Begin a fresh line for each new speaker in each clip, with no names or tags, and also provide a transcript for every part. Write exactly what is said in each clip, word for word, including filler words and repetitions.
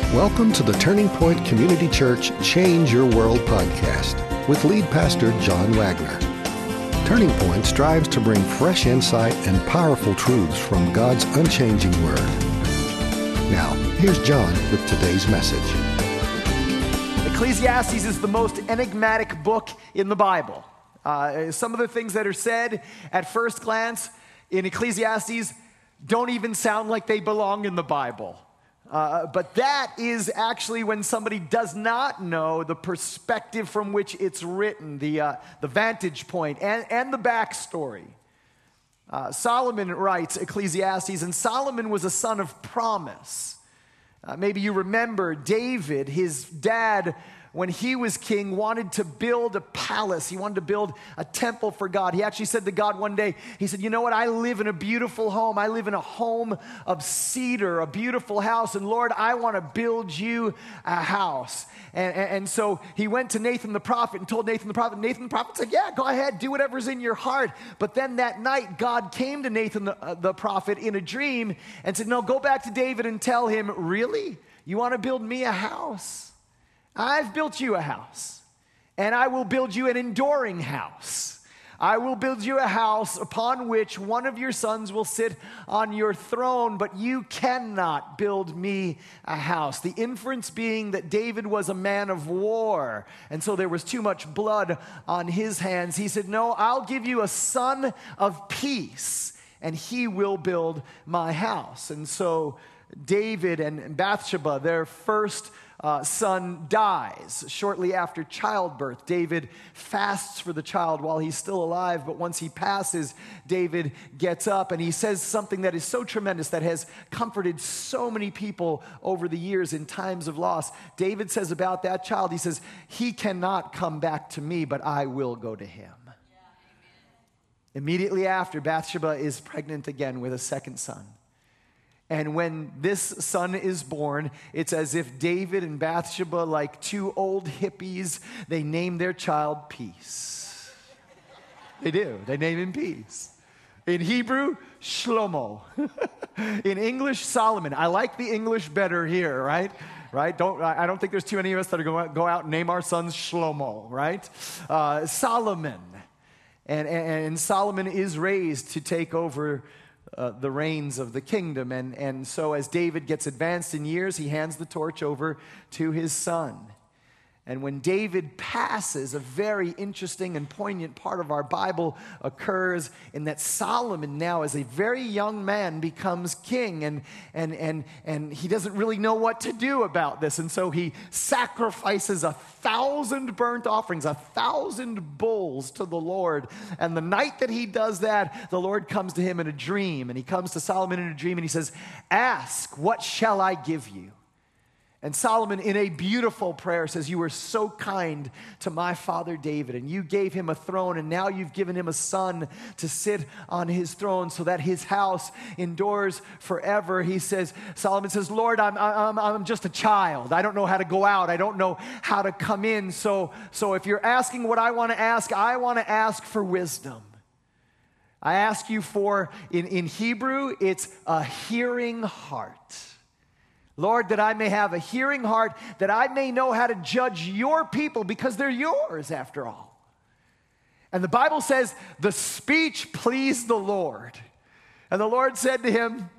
Welcome to the Turning Point Community Church Change Your World podcast with lead pastor John Wagner. Turning Point strives to bring fresh insight and powerful truths from God's unchanging Word. Now, here's John with today's message.
Ecclesiastes is the most enigmatic book in the Bible. Uh, some of the things that are said at first glance in Ecclesiastes don't even sound like they belong in the Bible. Uh, but that is actually when somebody does not know the perspective from which it's written, the, uh, the vantage point, and, and the backstory. Uh, Solomon writes Ecclesiastes, and Solomon was a son of promise. Uh, maybe you remember David, his dad, when he was king, wanted to build a palace. He wanted to build a temple for God. He actually said to God one day, he said, you know what? I live in a beautiful home. I live in a home of cedar, a beautiful house. And Lord, I want to build you a house. And, and, and so he went to Nathan the prophet and told Nathan the prophet. Nathan the prophet said, yeah, go ahead, do whatever's in your heart. But then that night, God came to Nathan the, uh, the prophet in a dream and said, no, go back to David and tell him, really? You want to build me a house? I've built you a house, and I will build you an enduring house. I will build you a house upon which one of your sons will sit on your throne, but you cannot build me a house. The inference being that David was a man of war, and so there was too much blood on his hands. He said, no, I'll give you a son of peace, and he will build my house. And so David and Bathsheba, their first Uh, son dies shortly after childbirth. David fasts for the child while he's still alive, but once he passes, David gets up and he says something that is so tremendous, that has comforted so many people over the years in times of loss. David says about that child, he says, he cannot come back to me, but I will go to him. Yeah, immediately after, Bathsheba is pregnant again with a second son. And when this son is born, it's as if David and Bathsheba, like two old hippies, they name their child Peace. They do. They name him Peace. In Hebrew, Shlomo. In English, Solomon. I like the English better here, right? Right? Don't I don't think there's too many of us that are going to go out and name our sons Shlomo, right? Uh, Solomon. And, and, and Solomon is raised to take over Uh, the reins of the kingdom. And, and so as David gets advanced in years, he hands the torch over to his son. And when David passes, a very interesting and poignant part of our Bible occurs in that Solomon now, as a very young man, becomes king. And, and, and, and he doesn't really know what to do about this. And so he sacrifices a thousand burnt offerings, a thousand bulls to the Lord. And the night that he does that, the Lord comes to him in a dream. And he comes to Solomon in a dream and he says, ask, what shall I give you? And Solomon, in a beautiful prayer, says, you were so kind to my father David, and you gave him a throne, and now you've given him a son to sit on his throne so that his house endures forever. He says, Solomon says, Lord, I'm, I'm, I'm just a child. I don't know how to go out. I don't know how to come in. So, so if you're asking what I want to ask, I want to ask for wisdom. I ask you for, in, in Hebrew, it's a hearing heart. Lord, that I may have a hearing heart, that I may know how to judge your people, because they're yours after all. And the Bible says, the speech pleased the Lord. And the Lord said to him,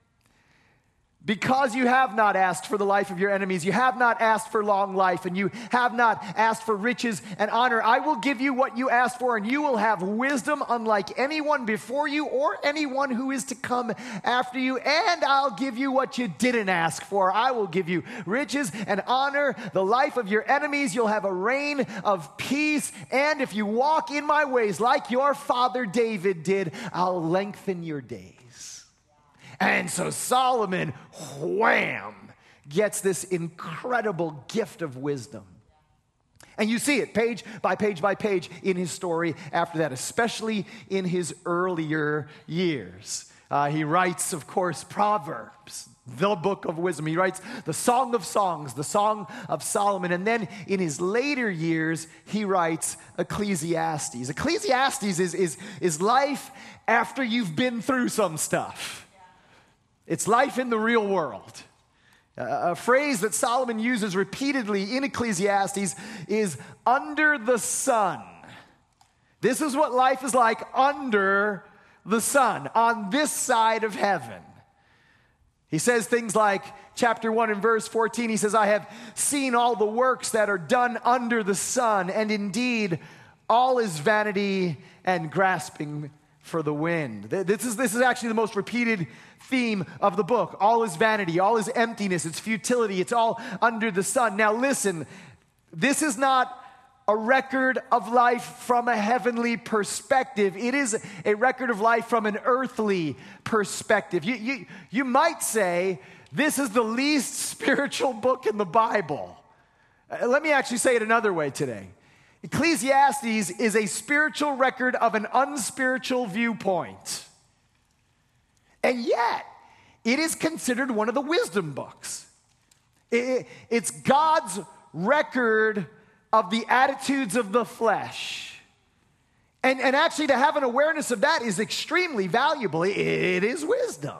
because you have not asked for the life of your enemies, you have not asked for long life, and you have not asked for riches and honor, I will give you what you asked for, and you will have wisdom unlike anyone before you or anyone who is to come after you, and I'll give you what you didn't ask for. I will give you riches and honor, the life of your enemies. You'll have a reign of peace, and if you walk in my ways like your father David did, I'll lengthen your days. And so Solomon, wham, gets this incredible gift of wisdom. And you see it page by page by page in his story after that, especially in his earlier years. Uh, he writes, of course, Proverbs, the book of wisdom. He writes the Song of Songs, the Song of Solomon. And then in his later years, he writes Ecclesiastes. Ecclesiastes is, is, is life after you've been through some stuff. It's life in the real world. Uh, a phrase that Solomon uses repeatedly in Ecclesiastes is under the sun. This is what life is like under the sun, on this side of heaven. He says things like, chapter one and verse fourteen, he says, I have seen all the works that are done under the sun, and indeed all is vanity and grasping for the wind. This is, this is actually the most repeated theme of the book. All is vanity, all is emptiness, it's futility, it's all under the sun. Now listen, this is not a record of life from a heavenly perspective. It is a record of life from an earthly perspective. You, you, you might say this is the least spiritual book in the Bible. Uh, let me actually say it another way today. Ecclesiastes is a spiritual record of an unspiritual viewpoint. And yet, it is considered one of the wisdom books. It, it's God's record of the attitudes of the flesh. And, and actually, to have an awareness of that is extremely valuable. It, it is wisdom.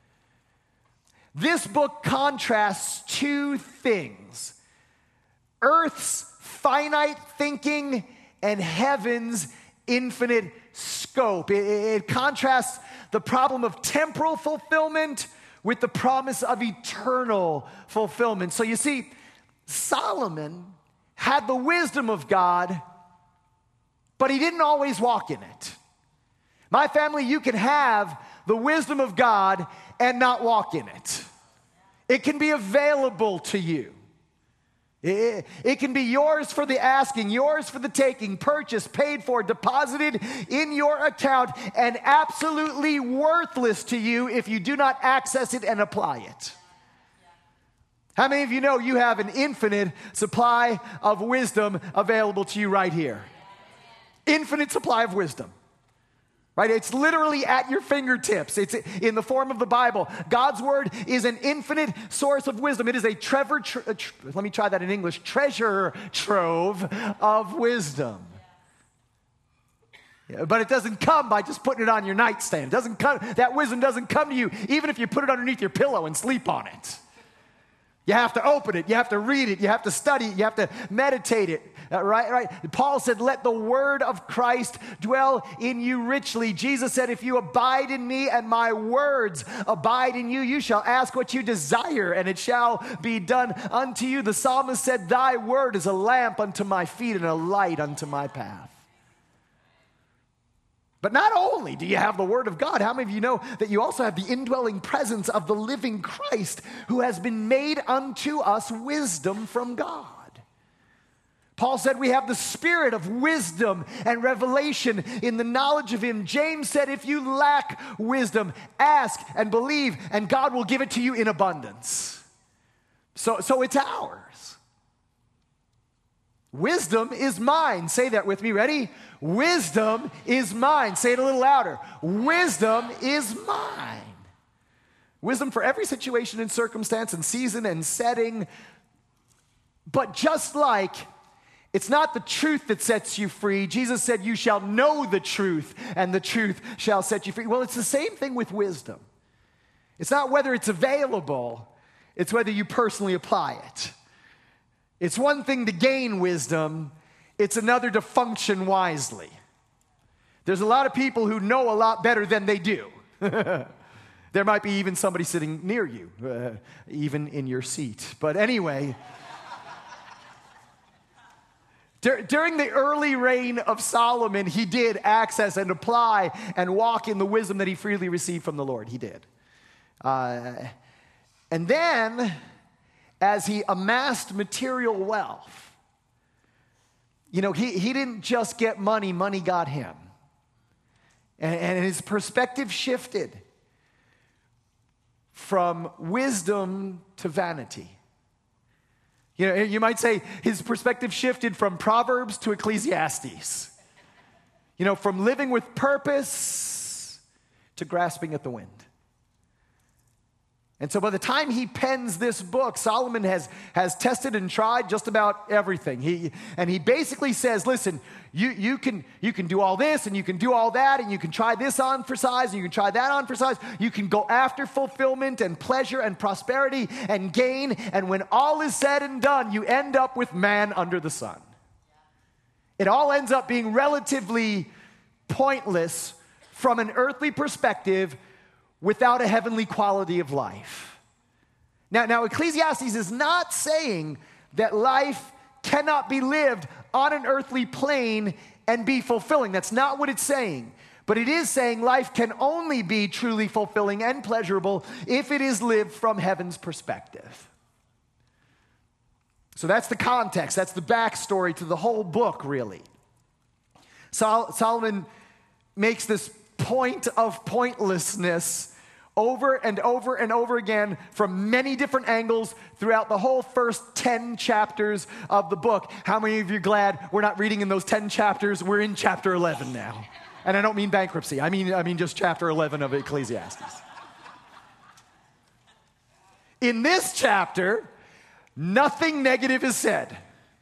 This book contrasts two things: earth's finite thinking and heaven's infinite scope. It, it contrasts the problem of temporal fulfillment with the promise of eternal fulfillment. So you see, Solomon had the wisdom of God, but he didn't always walk in it. My family, you can have the wisdom of God and not walk in it. It can be available to you. It, it can be yours for the asking, yours for the taking, purchased, paid for, deposited in your account, and absolutely worthless to you if you do not access it and apply it. How many of you know you have an infinite supply of wisdom available to you right here? Infinite supply of wisdom. Right? It's literally at your fingertips. It's in the form of the Bible. God's word is an infinite source of wisdom. It is a Trevor, tre- tr- let me try that in English, treasure trove of wisdom. Yeah, but it doesn't come by just putting it on your nightstand. It doesn't come, that wisdom doesn't come to you even if you put it underneath your pillow and sleep on it. You have to open it. You have to read it. You have to study it. You have to meditate it. Uh, right, right. Paul said, let the word of Christ dwell in you richly. Jesus said, if you abide in me and my words abide in you, you shall ask what you desire and it shall be done unto you. The psalmist said, thy word is a lamp unto my feet and a light unto my path. But not only do you have the word of God, how many of you know that you also have the indwelling presence of the living Christ who has been made unto us wisdom from God? Paul said we have the spirit of wisdom and revelation in the knowledge of him. James said if you lack wisdom, ask and believe and God will give it to you in abundance. So, so it's ours. Wisdom is mine. Say that with me. Ready? Wisdom is mine. Say it a little louder. Wisdom is mine. Wisdom for every situation and circumstance and season and setting. But just like it's not the truth that sets you free. Jesus said, you shall know the truth, and the truth shall set you free. Well, it's the same thing with wisdom. It's not whether it's available, it's whether you personally apply it. It's one thing to gain wisdom, it's another to function wisely. There's a lot of people who know a lot better than they do. There might be even somebody sitting near you, uh, even in your seat. But anyway... During the early reign of Solomon, he did access and apply and walk in the wisdom that he freely received from the Lord. He did. Uh, and then, as he amassed material wealth, you know, he, he didn't just get money, money got him. And, and his perspective shifted from wisdom to vanity. You know, you might say his perspective shifted from Proverbs to Ecclesiastes. You know, from living with purpose to grasping at the wind. And so by the time he pens this book, Solomon has, has tested and tried just about everything. He, and he basically says, listen, you, you, can, you can do all this, and you can do all that, and you can try this on for size, and you can try that on for size. You can go after fulfillment and pleasure and prosperity and gain, and when all is said and done, you end up with man under the sun. It all ends up being relatively pointless from an earthly perspective without a heavenly quality of life. Now, now, Ecclesiastes is not saying that life cannot be lived on an earthly plane and be fulfilling. That's not what it's saying. But it is saying life can only be truly fulfilling and pleasurable if it is lived from heaven's perspective. So that's the context. That's the backstory to the whole book, really. Sol- Solomon makes this point of pointlessness over and over and over again from many different angles throughout the whole first ten chapters of the book. How many of you are glad we're not reading in those ten chapters? We're in chapter eleven now. And I don't mean bankruptcy. I mean, I mean just chapter eleven of Ecclesiastes. In this chapter, nothing negative is said.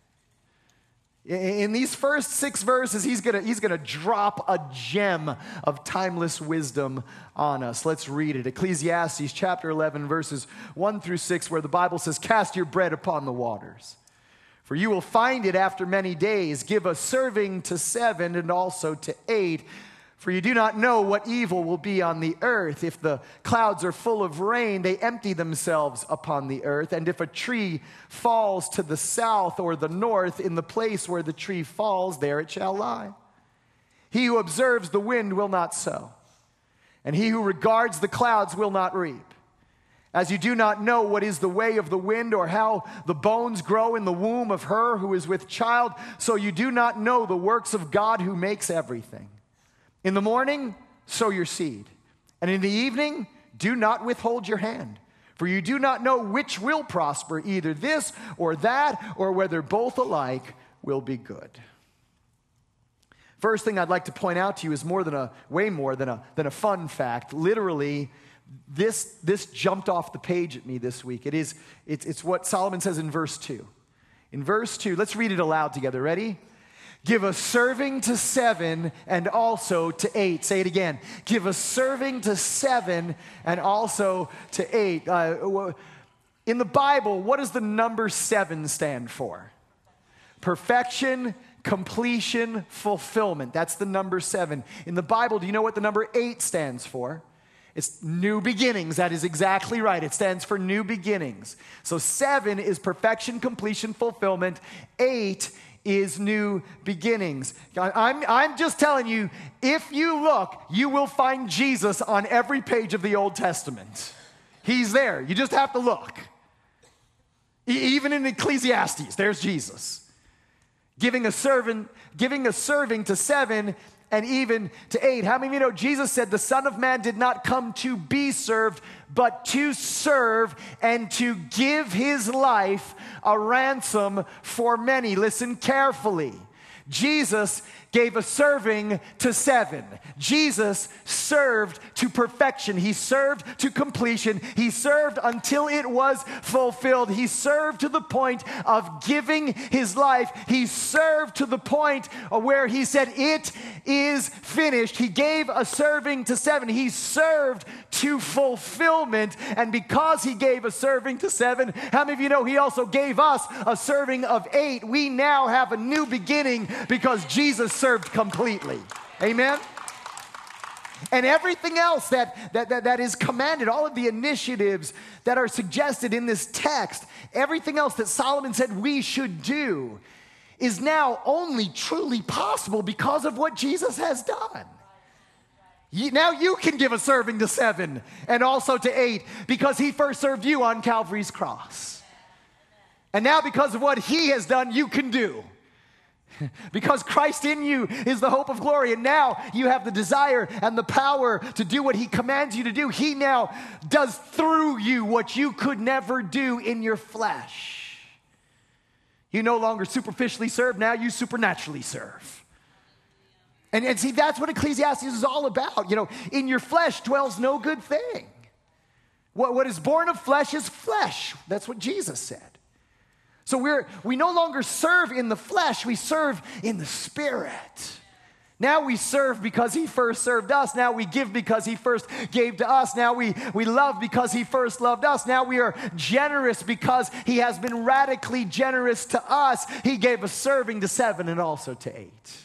In these first six verses, he's gonna, he's gonna drop a gem of timeless wisdom on us. Let's read it. Ecclesiastes chapter eleven, verses one through six, where the Bible says, "Cast your bread upon the waters, for you will find it after many days. Give a serving to seven and also to eight. For you do not know what evil will be on the earth. If the clouds are full of rain, they empty themselves upon the earth. And if a tree falls to the south or the north, in the place where the tree falls, there it shall lie. He who observes the wind will not sow, and he who regards the clouds will not reap. As you do not know what is the way of the wind, or how the bones grow in the womb of her who is with child, so you do not know the works of God who makes everything. In the morning, sow your seed, and in the evening, do not withhold your hand. For you do not know which will prosper, either this or that, or whether both alike will be good." First thing I'd like to point out to you is more than a, way more than a, than a fun fact. Literally, this, this jumped off the page at me this week. It is, it's, it's what Solomon says in verse two. In verse two, let's read it aloud together. Ready? "Give a serving to seven and also to eight." Say it again. Give a serving to seven and also to eight. Uh, in the Bible, what does the number seven stand for? Perfection, completion, fulfillment. That's the number seven. In the Bible, do you know what the number eight stands for? It's new beginnings. That is exactly right. It stands for new beginnings. So seven is perfection, completion, fulfillment. Eight is new beginnings. I'm, I'm just telling you, if you look, you will find Jesus on every page of the Old Testament. He's there. You just have to look. E- even in Ecclesiastes, there's Jesus. Giving a servant, giving a serving to seven and even to eight. How many of you know Jesus said the Son of Man did not come to be served, but to serve and to give his life a ransom for many? Listen carefully. Jesus gave a serving to seven. Jesus served to perfection. He served to completion. He served until it was fulfilled. He served to the point of giving his life. He served to the point where he said, "It is finished." He gave a serving to seven. He served to fulfillment. And because he gave a serving to seven, how many of you know he also gave us a serving of eight? We now have a new beginning because Jesus served completely. Amen? And everything else that, that, that, that is commanded, all of the initiatives that are suggested in this text, everything else that Solomon said we should do is now only truly possible because of what Jesus has done. You, now you can give a serving to seven and also to eight because he first served you on Calvary's cross. And now because of what he has done, you can do. Because Christ in you is the hope of glory, and now you have the desire and the power to do what he commands you to do. He now does through you what you could never do in your flesh. You no longer superficially serve, now you supernaturally serve. And, and see, that's what Ecclesiastes is all about. You know, in your flesh dwells no good thing. What, what is born of flesh is flesh. That's what Jesus said. So we're, we no longer serve in the flesh, we serve in the Spirit. Now we serve because he first served us. Now we give because he first gave to us. Now we, we love because he first loved us. Now we are generous because he has been radically generous to us. He gave a serving to seven and also to eight.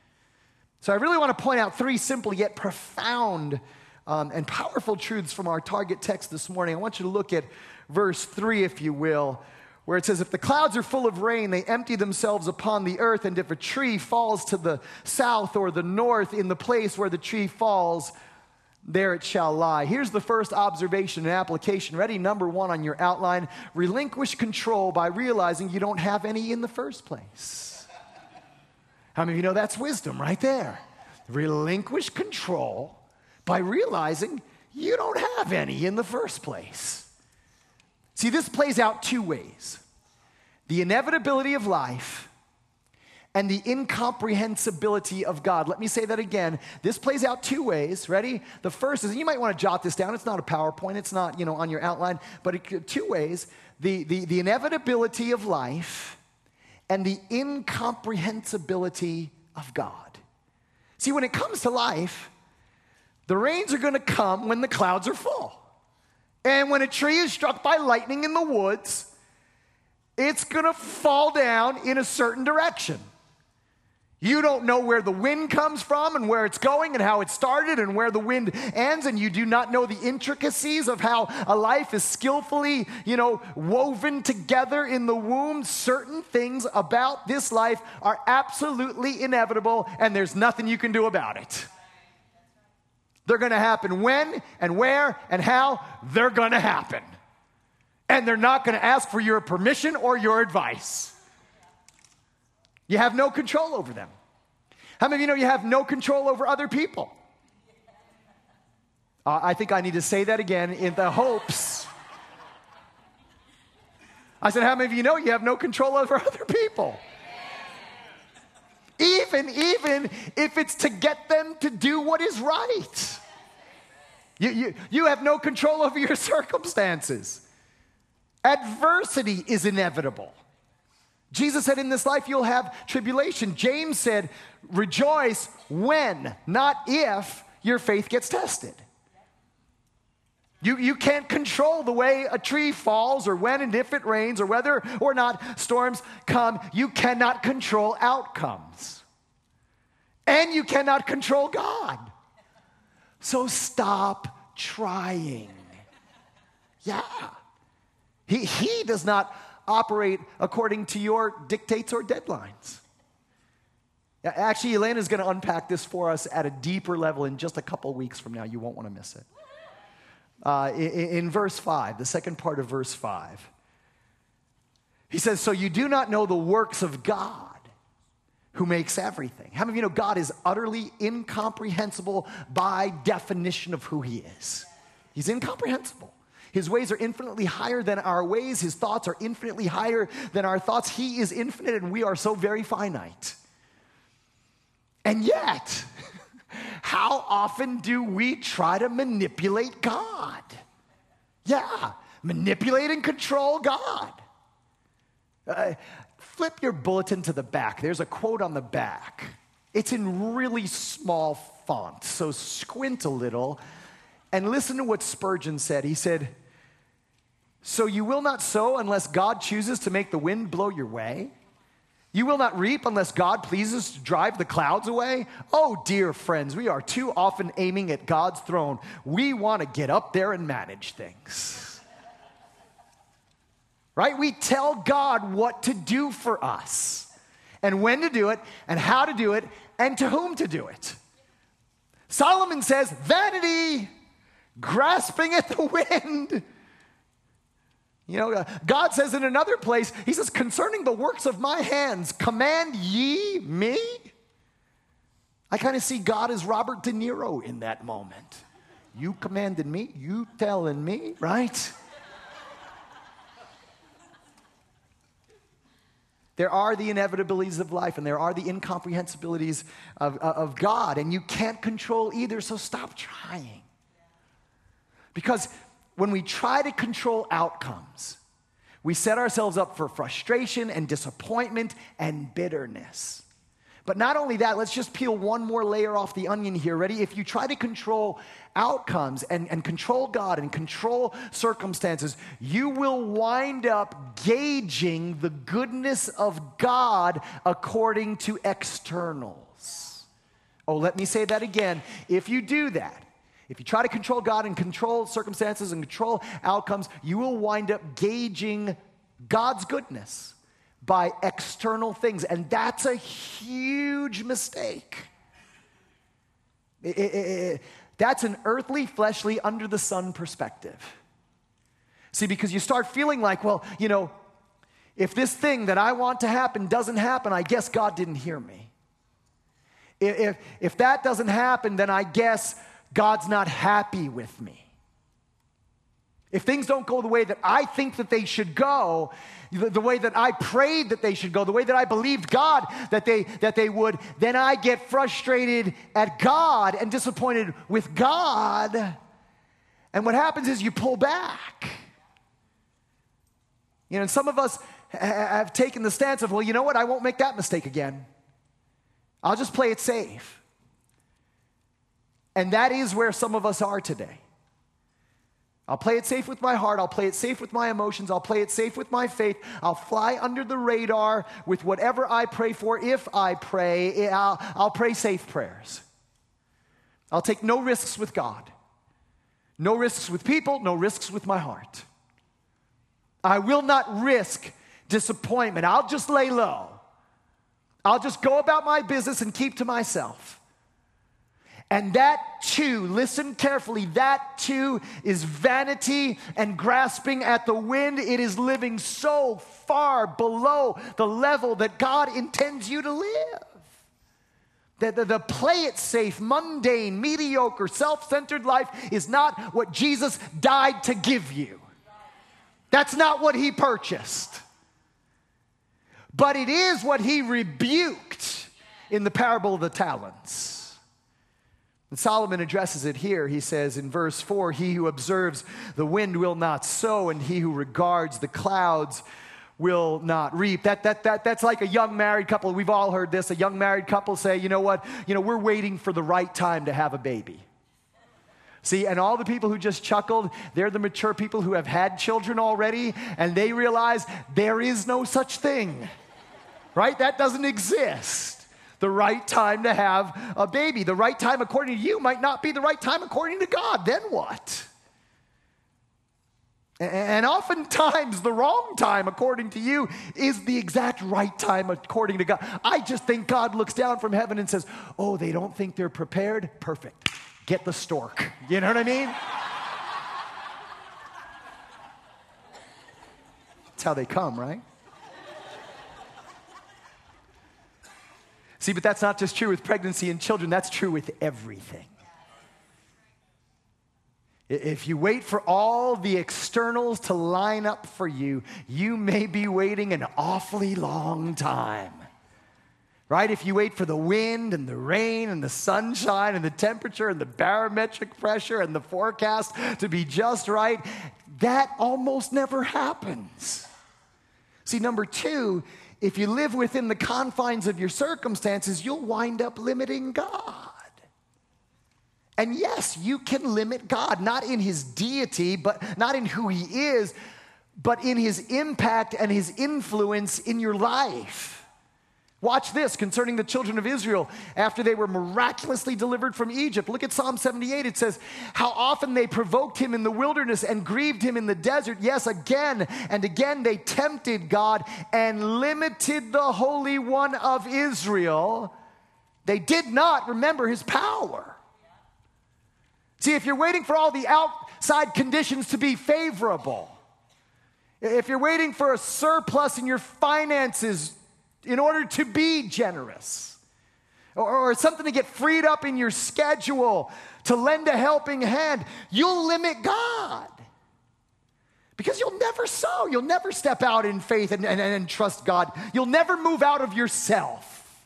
So I really want to point out three simple yet profound um, and powerful truths from our target text this morning. I want you to look at verse three, if you will, where it says, if the clouds are full of rain, they empty themselves upon the earth, and if a tree falls to the south or the north in the place where the tree falls, there it shall lie. Here's the first observation and application. Ready? Number one on your outline. Relinquish control by realizing you don't have any in the first place. How many of you know that's wisdom right there? Relinquish control by realizing you don't have any in the first place. See, this plays out two ways. The inevitability of life and the incomprehensibility of God. Let me say that again. This plays out two ways. Ready? The first is, and you might want to jot this down. It's not a PowerPoint. It's not, you know, on your outline. But it, two ways. The, the, the inevitability of life and the incomprehensibility of God. See, when it comes to life, the rains are going to come when the clouds are full. And when a tree is struck by lightning in the woods, it's going to fall down in a certain direction. You don't know where the wind comes from and where it's going and how it started and where the wind ends, and you do not know the intricacies of how a life is skillfully, you know, woven together in the womb. Certain things about this life are absolutely inevitable, and there's nothing you can do about it. They're going to happen when and where and how they're going to happen. And they're not going to ask for your permission or your advice. You have no control over them. How many of you know you have no control over other people? Uh, I think I need to say that again in the hopes. I said, how many of you know you have no control over other people? Even, even if it's to get them to do what is right. You, you, you have no control over your circumstances. Adversity is inevitable. Jesus said in this life you'll have tribulation. James said, rejoice when, not if, your faith gets tested. You, you can't control the way a tree falls or when and if it rains or whether or not storms come. You cannot control outcomes. And you cannot control God. So stop trying. Yeah. He, he does not operate according to your dictates or deadlines. Actually, Elena is going to unpack this for us at a deeper level in just a couple weeks from now. You won't want to miss it. Uh, in, in verse five, the second part of verse five, he says, so you do not know the works of God who makes everything. How many of you know God is utterly incomprehensible by definition of who he is? He's incomprehensible. His ways are infinitely higher than our ways. His thoughts are infinitely higher than our thoughts. He is infinite and we are so very finite. And yet, how often do we try to manipulate God? Yeah, manipulate and control God. Uh, flip your bulletin to the back. There's a quote on the back. It's in really small font, so squint a little and listen to what Spurgeon said. He said, so you will not sow unless God chooses to make the wind blow your way? You will not reap unless God pleases to drive the clouds away? Oh, dear friends, we are too often aiming at God's throne. We want to get up there and manage things. Right? We tell God what to do for us, and when to do it, and how to do it, and to whom to do it. Solomon says, vanity, grasping at the wind. You know, uh, God says in another place, he says, concerning the works of my hands, command ye me? I kind of see God as Robert De Niro in that moment. You commanded me, you telling me, right? There are the inevitabilities of life, and there are the incomprehensibilities of, of God, and you can't control either, so stop trying. Because when we try to control outcomes, we set ourselves up for frustration and disappointment and bitterness. But not only that, let's just peel one more layer off the onion here. Ready? If you try to control outcomes and, and control God and control circumstances, you will wind up gauging the goodness of God according to externals. Oh, let me say that again. If you do that, if you try to control God and control circumstances and control outcomes, you will wind up gauging God's goodness by external things. And that's a huge mistake. It, it, it, that's an earthly, fleshly, under the sun perspective. See, because you start feeling like, well, you know, if this thing that I want to happen doesn't happen, I guess God didn't hear me. If, if, if that doesn't happen, then I guess God's not happy with me. If things don't go the way that I think that they should go, the, the way that I prayed that they should go, the way that I believed God that they, that they would, then I get frustrated at God and disappointed with God. And what happens is you pull back. You know, and some of us have taken the stance of, well, you know what? I won't make that mistake again. I'll just play it safe. And that is where some of us are today. I'll play it safe with my heart. I'll play it safe with my emotions. I'll play it safe with my faith. I'll fly under the radar with whatever I pray for. If I pray, I'll, I'll pray safe prayers. I'll take no risks with God. No risks with people, no risks with my heart. I will not risk disappointment. I'll just lay low. I'll just go about my business and keep to myself. And that too, listen carefully, that too is vanity and grasping at the wind. It is living so far below the level that God intends you to live. The, the, the play it safe, mundane, mediocre, self-centered life is not what Jesus died to give you. That's not what he purchased. But it is what he rebuked in the parable of the talents. And Solomon addresses it here. He says in verse four, he who observes the wind will not sow, and he who regards the clouds will not reap. That, that, that, that's like a young married couple. We've all heard this. A young married couple say, you know what? You know, we're waiting for the right time to have a baby. See, and all the people who just chuckled, they're the mature people who have had children already, and they realize there is no such thing, right? That doesn't exist. The right time to have a baby. The right time according to you might not be the right time according to God. Then what? And oftentimes the wrong time according to you is the exact right time according to God. I just think God looks down from heaven and says, oh, they don't think they're prepared? Perfect. Get the stork. You know what I mean? That's how they come, right? See, but that's not just true with pregnancy and children. That's true with everything. If you wait for all the externals to line up for you, you may be waiting an awfully long time. Right? If you wait for the wind and the rain and the sunshine and the temperature and the barometric pressure and the forecast to be just right, that almost never happens. See, number two, if you live within the confines of your circumstances, you'll wind up limiting God. And yes, you can limit God, not in his deity, but not in who he is, but in his impact and his influence in your life. Watch this concerning the children of Israel after they were miraculously delivered from Egypt. Look at Psalm seventy-eight. It says, how often they provoked him in the wilderness and grieved him in the desert. Yes, again and again they tempted God and limited the Holy One of Israel. They did not remember his power. See, if you're waiting for all the outside conditions to be favorable, if you're waiting for a surplus in your finances in order to be generous, or, or something to get freed up in your schedule to lend a helping hand, you'll limit God. Because you'll never sow. You'll never step out in faith and, and, and trust God. You'll never move out of yourself.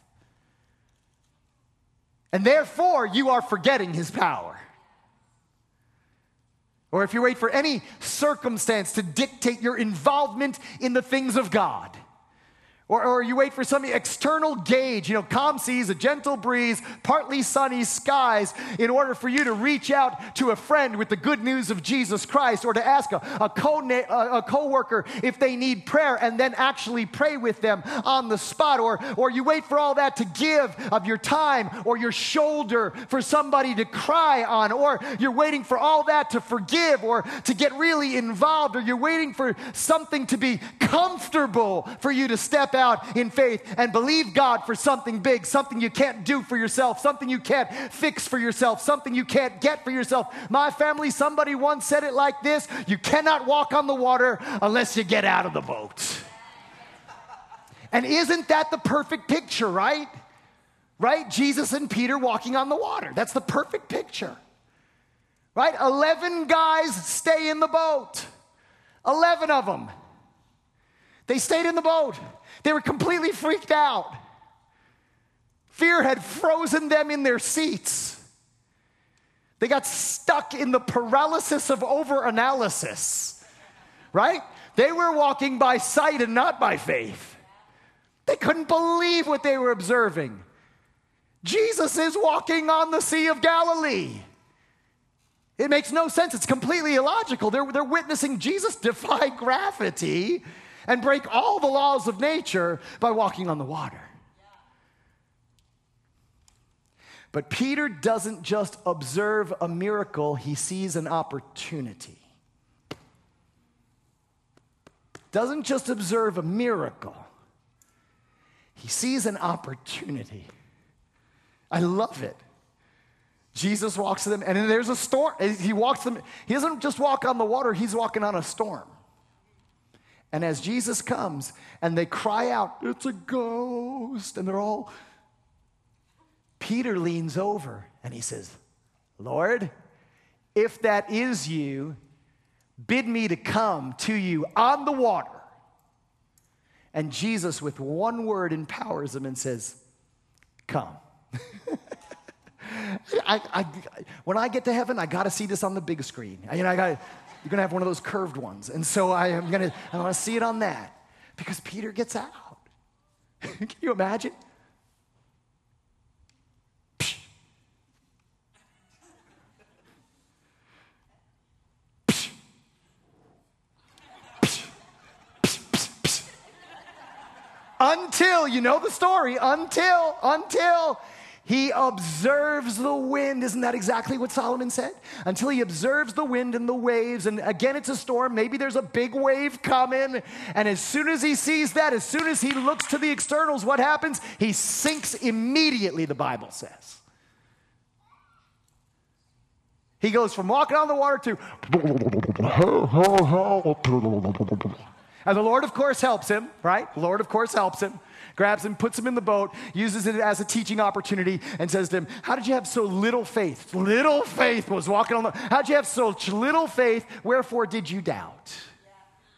And therefore, you are forgetting his power. or if you wait for any circumstance to dictate your involvement in the things of God, Or, or you wait for some external gauge, you know, calm seas, a gentle breeze, partly sunny skies, in order for you to reach out to a friend with the good news of Jesus Christ, or to ask a, a, co- a co-worker if they need prayer and then actually pray with them on the spot. Or, or you wait for all that to give of your time or your shoulder for somebody to cry on. Or you're waiting for all that to forgive or to get really involved. Or you're waiting for something to be comfortable for you to step out out in faith and believe God for something big, something you can't do for yourself, something you can't fix for yourself, something you can't get for yourself. My family, somebody once said it like this: you cannot walk on the water unless you get out of the boat. And isn't that the perfect picture, right? Right? Jesus and Peter walking on the water. That's the perfect picture. Right? Eleven guys stay in the boat. Eleven of them. They stayed in the boat. They were completely freaked out. Fear had frozen them in their seats. They got stuck in the paralysis of overanalysis, right? They were walking by sight and not by faith. They couldn't believe what they were observing. Jesus is walking on the Sea of Galilee. It makes no sense. It's completely illogical. They're, they're witnessing Jesus defy gravity and break all the laws of nature by walking on the water. But Peter doesn't just observe a miracle, he sees an opportunity. Doesn't just observe a miracle, he sees an opportunity. I love it. Jesus walks to them, and then there's a storm. He walks them. He doesn't just walk on the water, he's walking on a storm. And as Jesus comes and they cry out, "It's a ghost," and they're all, Peter leans over and he says, "Lord, if that is you, bid me to come to you on the water." And Jesus, with one word, empowers him and says, "Come." I, I, when I get to heaven, I got to see this on the big screen. You know, I got. You're going to have one of those curved ones. And so I am going to, I want to see it on that. Because Peter gets out. Can you imagine? Psh. Psh. Psh. Psh, psh, psh. Until, you know the story, until, until he observes the wind. Isn't that exactly what Solomon said? Until he observes the wind and the waves. And again, it's a storm. Maybe there's a big wave coming. And as soon as he sees that, as soon as he looks to the externals, what happens? He sinks immediately, the Bible says. He goes from walking on the water to... And the Lord, of course, helps him, right? The Lord, of course, helps him. Grabs him, puts him in the boat, uses it as a teaching opportunity, and says to him, "How did you have so little faith?" Little faith was walking on the... How did you have such little faith? Wherefore did you doubt? Yeah.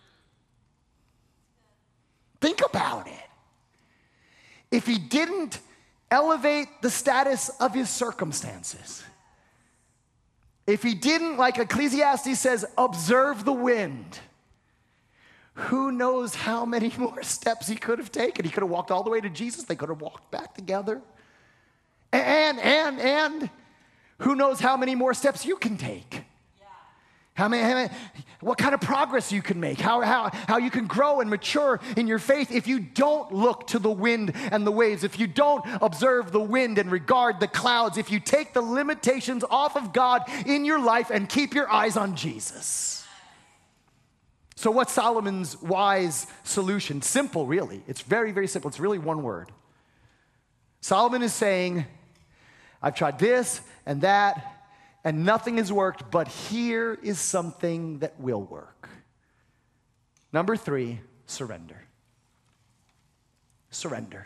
Think about it. If he didn't elevate the status of his circumstances, if he didn't, like Ecclesiastes says, observe the wind, who knows how many more steps he could have taken? He could have walked all the way to Jesus. They could have walked back together. And, and, and, who knows how many more steps you can take? Yeah. How many, how many, what kind of progress you can make? How, how, how you can grow and mature in your faith if you don't look to the wind and the waves, if you don't observe the wind and regard the clouds, if you take the limitations off of God in your life and keep your eyes on Jesus. So what's Solomon's wise solution? Simple, really. It's very, very simple. It's really one word. Solomon is saying, I've tried this and that, and nothing has worked, but here is something that will work. Number three, surrender. Surrender.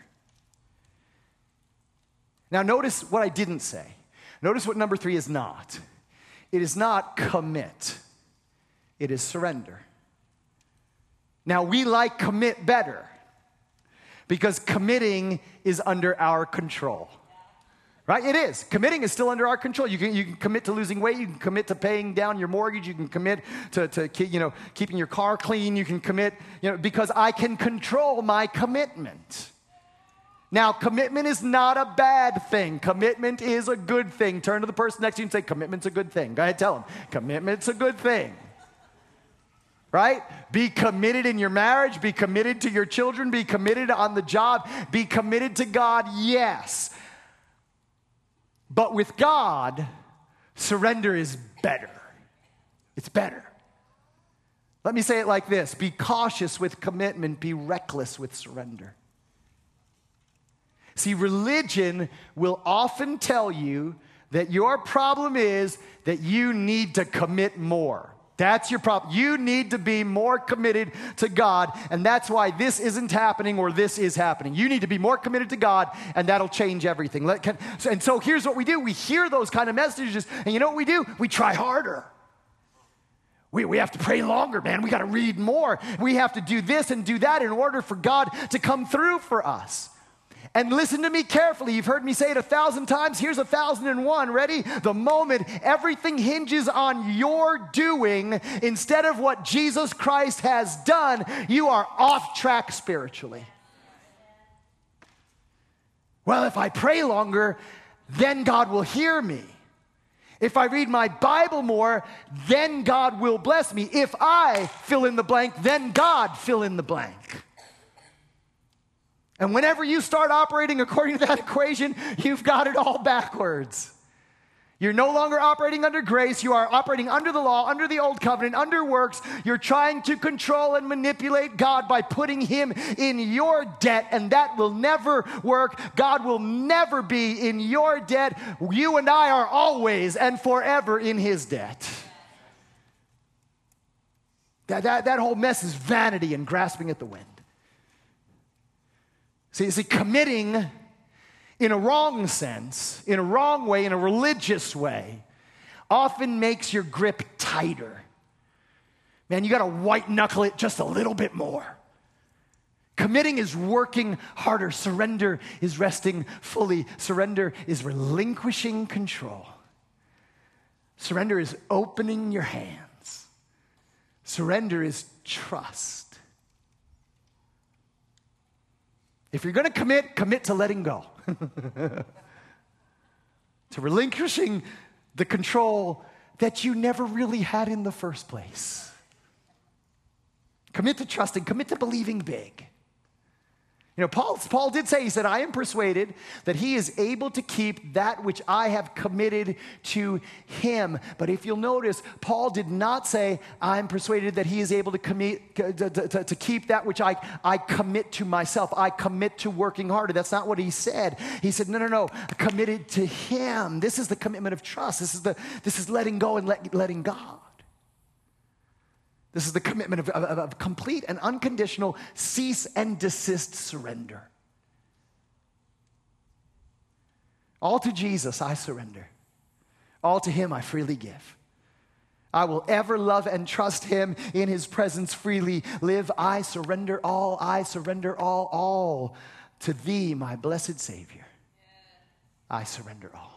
Now notice what I didn't say. Notice what number three is not. It is not commit. It is surrender. Now, we like commit better because committing is under our control. Right? It is. Committing is still under our control. You can, you can commit to losing weight. You can commit to paying down your mortgage. You can commit to, to you know, keeping your car clean. You can commit, you know, because I can control my commitment. Now, commitment is not a bad thing. Commitment is a good thing. Turn to the person next to you and say, commitment's a good thing. Go ahead, tell them. Commitment's a good thing. Right? Be committed in your marriage. Be committed to your children. Be committed on the job. Be committed to God, yes. But with God, surrender is better. It's better. Let me say it like this. Be cautious with commitment. Be reckless with surrender. See, religion will often tell you that your problem is that you need to commit more. That's your problem. You need to be more committed to God, and that's why this isn't happening or this is happening. You need to be more committed to God, and that'll change everything. Let, can, and so here's what we do. We hear those kind of messages, and you know what we do? We try harder. We, we have to pray longer, man. We got to read more. We have to do this and do that in order for God to come through for us. And listen to me carefully. You've heard me say it a thousand times. Here's a thousand and one. Ready? The moment everything hinges on your doing instead of what Jesus Christ has done, you are off track spiritually. Well, if I pray longer, then God will hear me. If I read my Bible more, then God will bless me. If I fill in the blank, then God fill in the blank. And whenever you start operating according to that equation, you've got it all backwards. You're no longer operating under grace. You are operating under the law, under the old covenant, under works. You're trying to control and manipulate God by putting him in your debt, and that will never work. God will never be in your debt. You and I are always and forever in his debt. That, that, that whole mess is vanity and grasping at the wind. See, see, committing in a wrong sense, in a wrong way, in a religious way, often makes your grip tighter. Man, you got to white knuckle it just a little bit more. Committing is working harder. Surrender is resting fully. Surrender is relinquishing control. Surrender is opening your hands. Surrender is trust. If you're going to commit, commit to letting go. To relinquishing the control that you never really had in the first place. Commit to trusting, commit to believing big. You know, Paul, Paul did say, he said, I am persuaded that he is able to keep that which I have committed to him. But if you'll notice, Paul did not say, I'm persuaded that he is able to commit to, to, to keep that which I, I commit to myself. I commit to working harder. That's not what he said. He said, no, no, no, committed to him. This is the commitment of trust. This is the this is letting go and let, letting God. This is the commitment of, of, of complete and unconditional cease and desist surrender. All to Jesus I surrender. All to him I freely give. I will ever love and trust him, in his presence freely live. I surrender all, I surrender all, all to thee, my blessed Savior. I surrender all.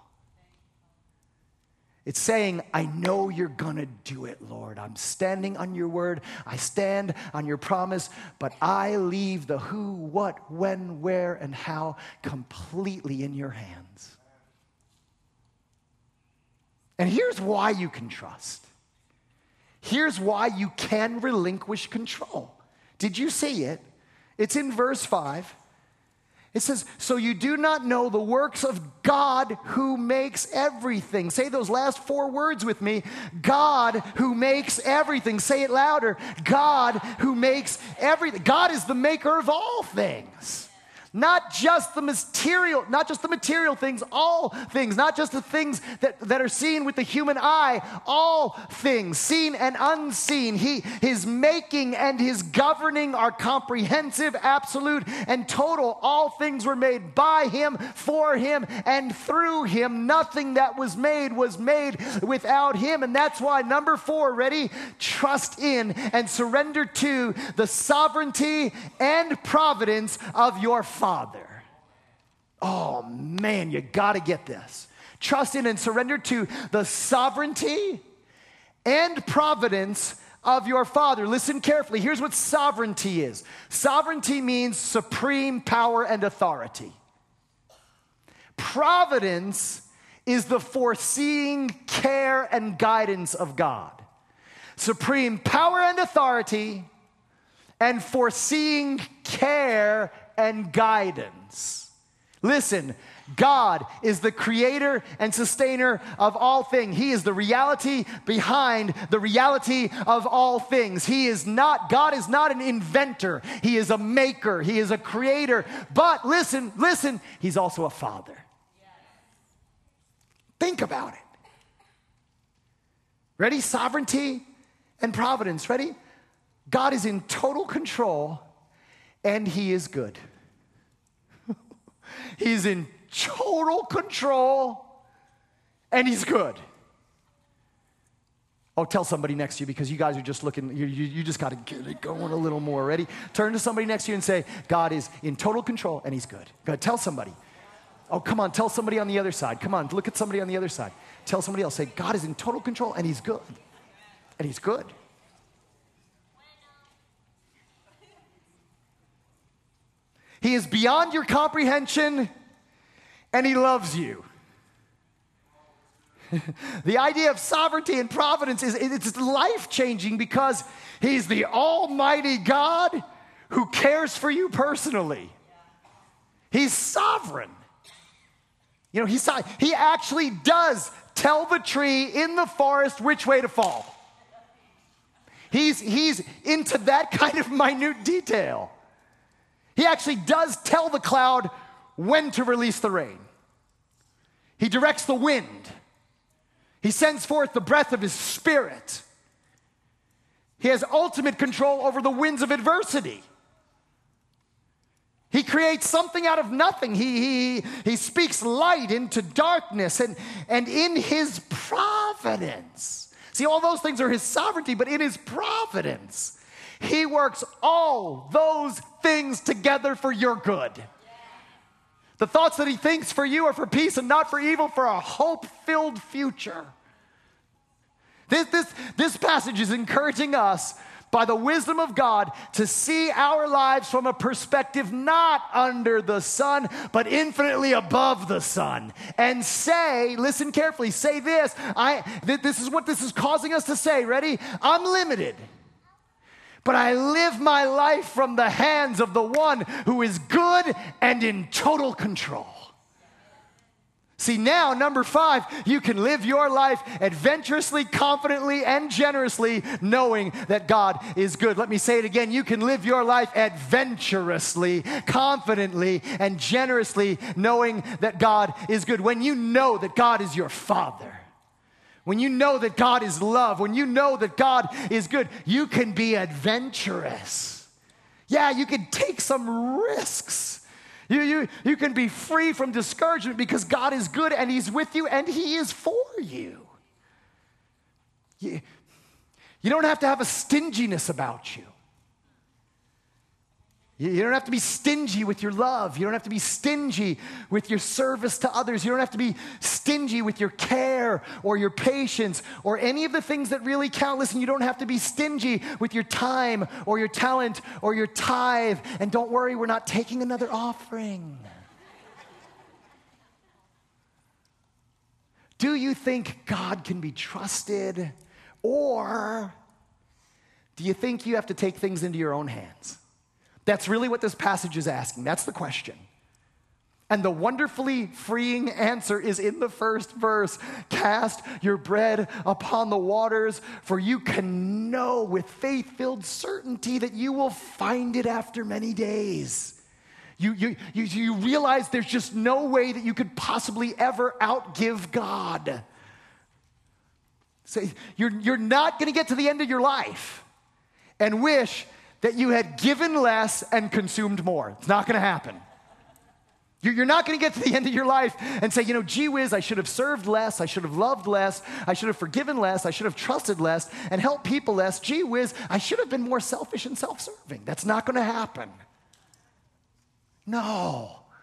It's saying, I know you're going to do it, Lord. I'm standing on your word. I stand on your promise, but I leave the who, what, when, where, and how completely in your hands. And here's why you can trust. Here's why you can relinquish control. Did you see it? It's in verse five. It says, so you do not know the works of God who makes everything. Say those last four words with me. God who makes everything. Say it louder. God who makes everything. God is the maker of all things. Not just the material, not just the material things, all things, not just the things that, that are seen with the human eye, all things, seen and unseen. He, his making and his governing are comprehensive, absolute, and total. All things were made by him, for him, and through him. Nothing that was made was made without him. And that's why, number four, ready? Trust in and surrender to the sovereignty and providence of your Father. Oh man, you gotta get this. Trust in and surrender to the sovereignty and providence of your Father. Listen carefully. Here's what sovereignty is. Sovereignty means supreme power and authority. Providence is the foreseeing care and guidance of God. Supreme power and authority and foreseeing care and guidance. Listen, God is the creator and sustainer of all things. He is the reality behind the reality of all things. He is not, God is not an inventor. He is a maker. He is a creator. But listen, listen, he's also a father. Think about it. Ready? Sovereignty and providence. Ready? God is in total control and he is good. He's in total control and he's good. Oh, tell somebody next to you, because you guys are just looking, you, you, you just got to get it going a little more. Ready? Turn to somebody next to you and say, God is in total control and he's good. Go ahead, tell somebody. Oh, come on, tell somebody on the other side. Come on, look at somebody on the other side. Tell somebody else, say, God is in total control and he's good. And he's good. He is beyond your comprehension and he loves you. The idea of sovereignty and providence is it's life-changing because he's the almighty God who cares for you personally. He's sovereign. You know, he's, he actually does tell the tree in the forest which way to fall. He's, he's into that kind of minute detail. He actually does tell the cloud when to release the rain. He directs the wind. He sends forth the breath of his spirit. He has ultimate control over the winds of adversity. He creates something out of nothing. He, he, he speaks light into darkness, and, and in his providence. See, all those things are his sovereignty, but in his providence, he works all those things together for your good. The thoughts that he thinks for you are for peace and not for evil, for a hope-filled future. This, this, this passage is encouraging us by the wisdom of God to see our lives from a perspective not under the sun, but infinitely above the sun. And say, listen carefully, say this, I, th- this is what this is causing us to say, ready? I'm limited, but I live my life from the hands of the one who is good and in total control. See, now, number five, you can live your life adventurously, confidently, and generously, knowing that God is good. Let me say it again. You can live your life adventurously, confidently, and generously, knowing that God is good. When you know that God is your Father, when you know that God is love, when you know that God is good, you can be adventurous. Yeah, you can take some risks. You, you, you can be free from discouragement because God is good and he's with you and he is for you. You, you don't have to have a stinginess about you. You, you don't have to be stingy with your love. You don't have to be stingy with your service to others. You don't have to be stingy with your care or your patience or any of the things that really count. Listen, you don't have to be stingy with your time or your talent or your tithe. And don't worry, we're not taking another offering. Do you think God can be trusted, or do you think you have to take things into your own hands? That's really what this passage is asking. That's the question. And the wonderfully freeing answer is in the first verse. Cast your bread upon the waters, for you can know with faith-filled certainty that you will find it after many days. You, you, you, you realize there's just no way that you could possibly ever outgive God. So you're, you're not going to get to the end of your life and wish that you had given less and consumed more. It's not going to happen. You're not going to get to the end of your life and say, you know, gee whiz, I should have served less, I should have loved less, I should have forgiven less, I should have trusted less and helped people less. Gee whiz, I should have been more selfish and self-serving. That's not going to happen. No.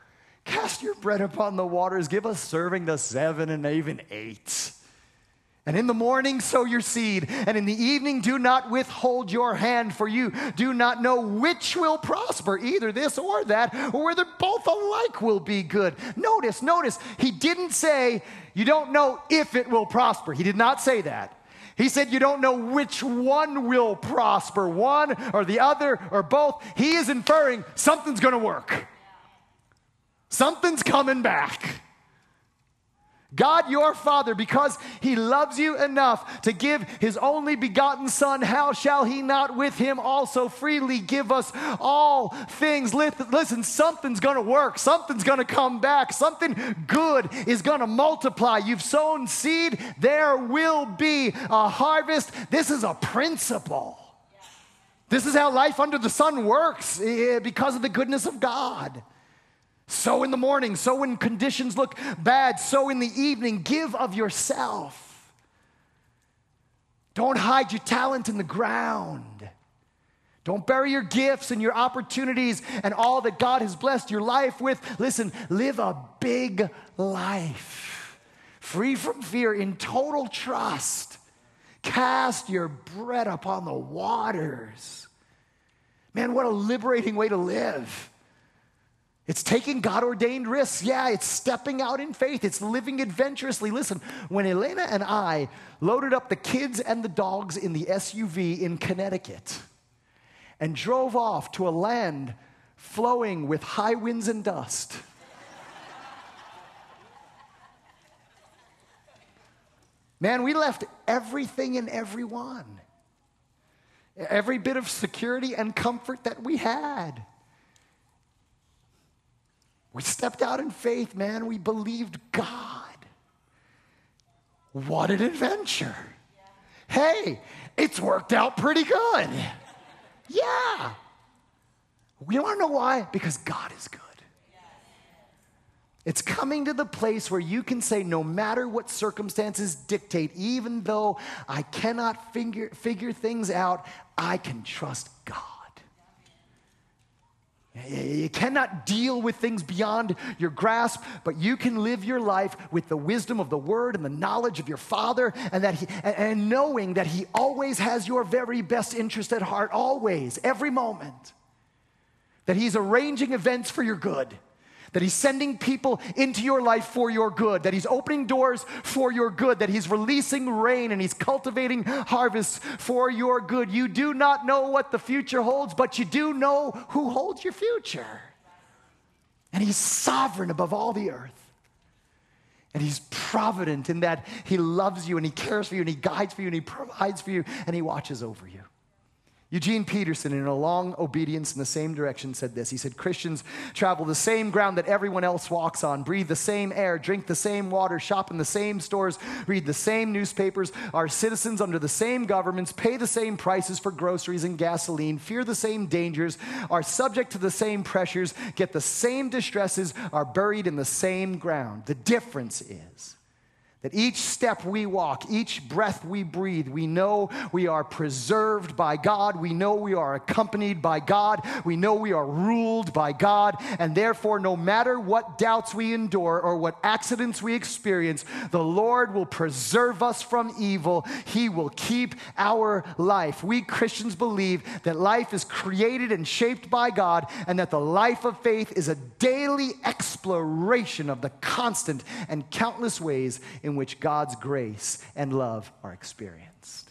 Cast your bread upon the waters. Give us serving the seven and even eight. And in the morning sow your seed, and in the evening do not withhold your hand, for you do not know which will prosper, either this or that, or whether both alike will be good. Notice, notice, he didn't say you don't know if it will prosper. He did not say that. He said you don't know which one will prosper, one or the other or both. He is inferring something's going to work. Something's coming back. God, your Father, because he loves you enough to give his only begotten Son, how shall he not with him also freely give us all things? Listen, something's going to work. Something's going to come back. Something good is going to multiply. You've sown seed. There will be a harvest. This is a principle. This is how life under the sun works because of the goodness of God. Sow in the morning, sow when conditions look bad, sow in the evening, give of yourself. Don't hide your talent in the ground. Don't bury your gifts and your opportunities and all that God has blessed your life with. Listen, live a big life, free from fear, in total trust. Cast your bread upon the waters. Man, what a liberating way to live. It's taking God-ordained risks. Yeah, it's stepping out in faith. It's living adventurously. Listen, when Elena and I loaded up the kids and the dogs in the S U V in Connecticut and drove off to a land flowing with high winds and dust, man, we left everything and everyone, every bit of security and comfort that we had. We stepped out in faith, man. We believed God. What an adventure. Hey, it's worked out pretty good. Yeah. You want to know why? Because God is good. It's coming to the place where you can say, no matter what circumstances dictate, even though I cannot figure, figure things out, I can trust God. You cannot deal with things beyond your grasp, but you can live your life with the wisdom of the Word and the knowledge of your Father, and that he, and knowing that He always has your very best interest at heart, always, every moment. That He's arranging events for your good. That He's sending people into your life for your good. That He's opening doors for your good. That He's releasing rain and He's cultivating harvests for your good. You do not know what the future holds, but you do know who holds your future. And He's sovereign above all the earth. And He's provident in that He loves you and He cares for you and He guides for you and He provides for you and He watches over you. Eugene Peterson, in A Long Obedience in the Same Direction, said this. He said, Christians travel the same ground that everyone else walks on, breathe the same air, drink the same water, shop in the same stores, read the same newspapers, are citizens under the same governments, pay the same prices for groceries and gasoline, fear the same dangers, are subject to the same pressures, get the same distresses, are buried in the same ground. The difference is that each step we walk, each breath we breathe, we know we are preserved by God. We know we are accompanied by God. We know we are ruled by God. And therefore, no matter what doubts we endure or what accidents we experience, the Lord will preserve us from evil. He will keep our life. We Christians believe that life is created and shaped by God, and that the life of faith is a daily exploration of the constant and countless ways in which God's grace and love are experienced.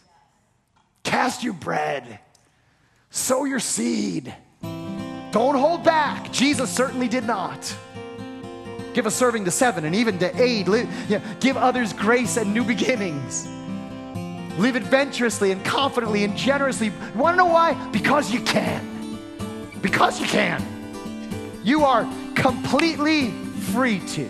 Cast your bread. Sow your seed. Don't hold back. Jesus certainly did not. Give a serving to seven and even to eight. Live, you know, give others grace and new beginnings. Live adventurously and confidently and generously. You want to know why? Because you can. Because you can. You are completely free to.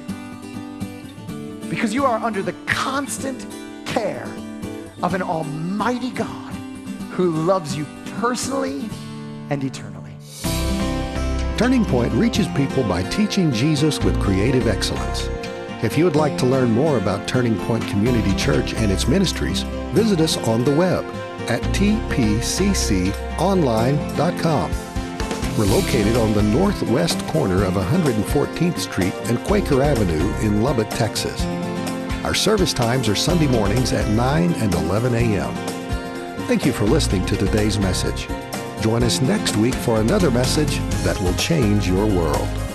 Because you are under the constant care of an almighty God who loves you personally and eternally.
Turning Point reaches people by teaching Jesus with creative excellence. If you would like to learn more about Turning Point Community Church and its ministries, visit us on the web at t p c c online dot com. We're located on the northwest corner of one hundred fourteenth Street and Quaker Avenue in Lubbock, Texas. Our service times are Sunday mornings at nine and eleven a.m. Thank you for listening to today's message. Join us next week for another message that will change your world.